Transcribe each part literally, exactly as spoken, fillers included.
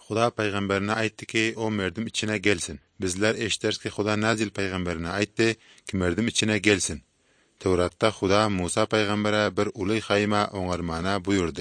Xuda peygamberine aytdı ki o merdim içine gelsin. Bizler eşiters ki Xuda nazil peygamberine aytdı ki merdim içine gelsin. Tevrat'ta Xuda Musa peygambere bir ulu hayma oňarmana buyurdu.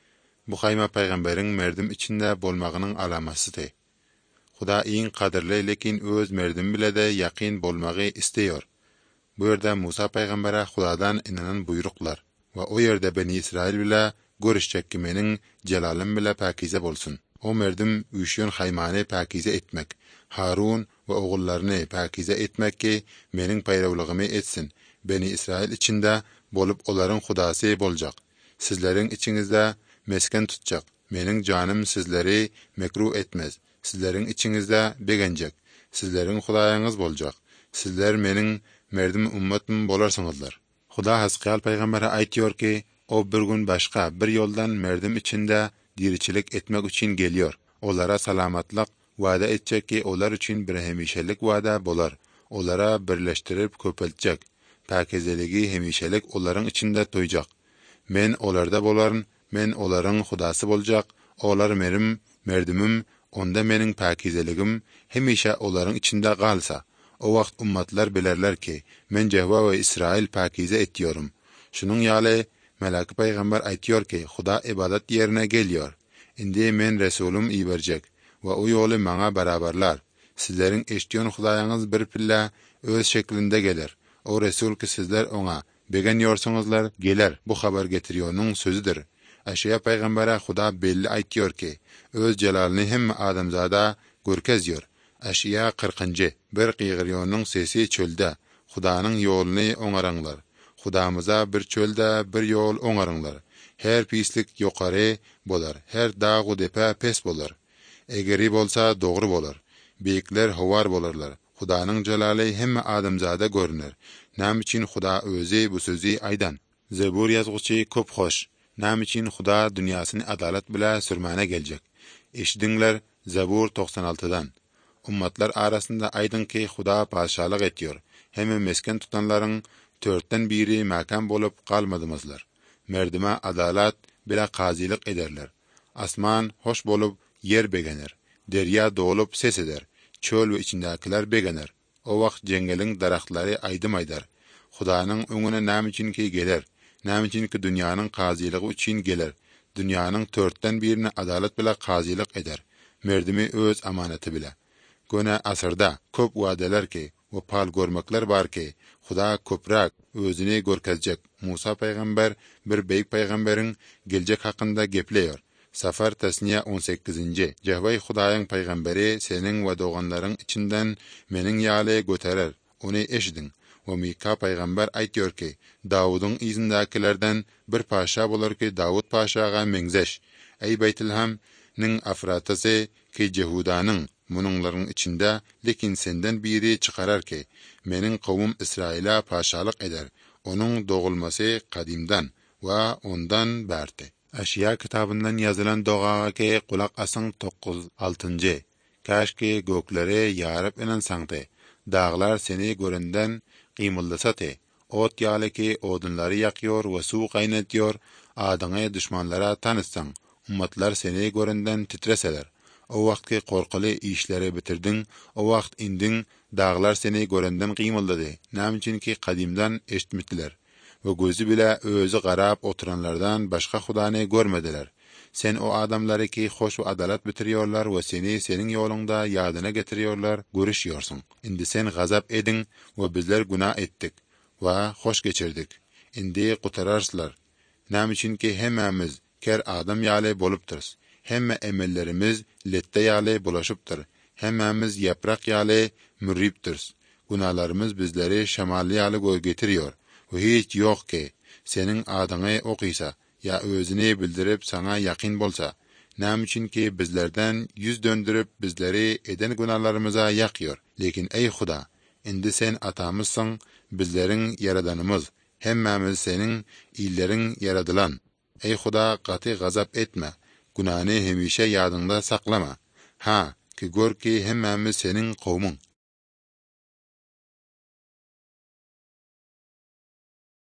Bu hayma peygamberin merdim içinde bolmagının alamasıdır. Xuda iň kadirli lekin öz merdim bile de yakin bolmagy istiyor. Bu yerde Musa peygambere Xudadan inanan buyruklar ve o yerde Beni İsrail bile görüşecek ki menin celalim bile pakize bolsun. O merdim üşüyon haymany pakize etmek, Harun ve oğullarını pakize etmek ki menin peyravlığımı etsin. Beni İsrail içinde bolup olaryň Xudasy boljak. Sizlerin içinizde mesken tutacak. Menin canım sizleri mekruh etmez. Sizlerin içinizde begenjek. Sizlerin Hudaýyňyz boljak. Sizler menin merdim ummatym bolarsyňyzlar. Huda Hasqiyal peygambere aýtýar ki, o bir gün başka bir yoldan merdim içinde diriçilik etmek için geliyor. Olara salamatlyk wada etjek ki olar için bir hemişelik wada bolar. Olara birleştirip köpeltjek. Pakizeligi hemişelik olaryň içinde toýjak. Men olarda bolaryn, men olaryň Hudasy boljak. Olar merim, merdimim, onda meniň pakizeligim hemişe olaryň içinde galsa. O wagt ummatlar bilerler ki, men Jehwa we İsrail pakize etýorum. Şunun ýaly Melaki peýgamber aýtýar ki, Huda ibadat yerine gelýär. Indi men Resulüm iberjek we o ýoly maňa barabarlar. Sizleriň eşitýän Hudaýyňyz bir pilla öz şeklinde geler. O Resul ki sizler oňa begen ýorsaňyzlar geler. Bu habar getirýäniň sözüdir. Aşya peýgambere Huda belli aýtýar ki, öz jalalyny hemme adamzada görkezýär. Aşya kırkıncı bir qyğırýanyň sesi çölde. Hudanyň ýoluny oňaraňlar. Hudamyza bir çölde bir yol oňaryňlar. Her pislik ýokary bolar, her dağ we depe pes bolar. Egeri bolsa dogry bolar. Beýikler howar bolarlar. Hudanyň jalaly hemme adamzada görünür. Näme üçin Huda özi bu sözi aýdan? Zebur ýazgıçy köp hoş. Näme üçin Huda dünýasyny adalet bilen sürmäne geljek? Eşidinler Zebur doksan altıdan. Ummatlar arasında aydın ki Huda paşalyk etýär. Hemme mesken tutanlaryň törtten biri makam bolup kalmadymazlar. Merdime adalat bila qazilik ederler. Asman hoş bolup yer begener. Derya dolup ses eder. Çöl we içindekiler begener. O wagt jengeliň daraxtlary aýdym aýdar. Hudanyň öňüne näme üçin ki geler? Näme üçin ki dünýäniň qazilygy üçin geler? Dünýäniň törtten birini adalat bila qazilik eder. Merdimi öz amanaty bila. Göne asyrda köp wadalar ki we pal görmekler bar ki Huda köprak özüni görkezjek. Musa peýgamber bir beýik peýgamberiň geljek hakynda gepleýär. Safar Tesniya on sekizinci. Jehwa Hudaýyň peýgamberi seniň we doganlaryň içinden meniň ýaly göterer. Ony eşidin. We Mika peýgamber aýtýar ki, Dawudyň izindakilerden bir paşa bolar ki Dawud paşaga meňzeş. Ey Beytilhamnyň afratasy ki Jehudanyň mununlaryň içinde lekin senden biri çıkarar ki meniň kowum İsrail'a paşalyk eder. Onuň dogulmasy kadimdan we ondan berdi. Aşya kitabyndan ýazylan dogaga ki kulak asyň dokuz altıncı. Käşki gökleri ýaryp inansaňdy. Dağlar seni görenden gymyldasaty. Ot ýaly ki odunlary ýakýar we suw gaýnatýar. Adyňy düşmanlara tanıtsaň, ummatlar seni görenden titreseler. O wagt ki korkuly işleri bitirdin, o wagt indin, dağlar seni görenden gymyldady. Näme üçin ki kadimdan eşitmitdiler we gözü bile özü garap oturanlardan başka Hudany görmediler. Sen o adamlary ki hoş we adalet bitirýärler we seni seniň ýolunda ýadyna getirýärler, görüşýärsiň. Indi sen gazap edin we bizler günah etdik we hoş geçirdik. Indi gutararslar. Näme üçin ki hemmemiz ker adam ýaly bolupdyrs. Hemme emellerimiz lette ýaly bulaşypdyr. Hemmemiz yaprak ýaly mürripdirs. Gunalarımız bizleri şamal ýaly goý getirýär. We hiç ýok ki seniň adyňy okuysa ya özüni bildirip sana yakin bolsa. Näme üçin ki bizlerden yüz döndürüp bizleri eden gunalarımıza ýakýar. Lekin ey Huda, indi sen atamyzsyň, bizleriň yaradanymyz. Hemmemiz seniň illeriň yaradylan. Ey Huda, gaty gazap etme. Günahny hemişe ýadyňda saklama. Ha, ki gör ki hemmemiz seniň kowmuň.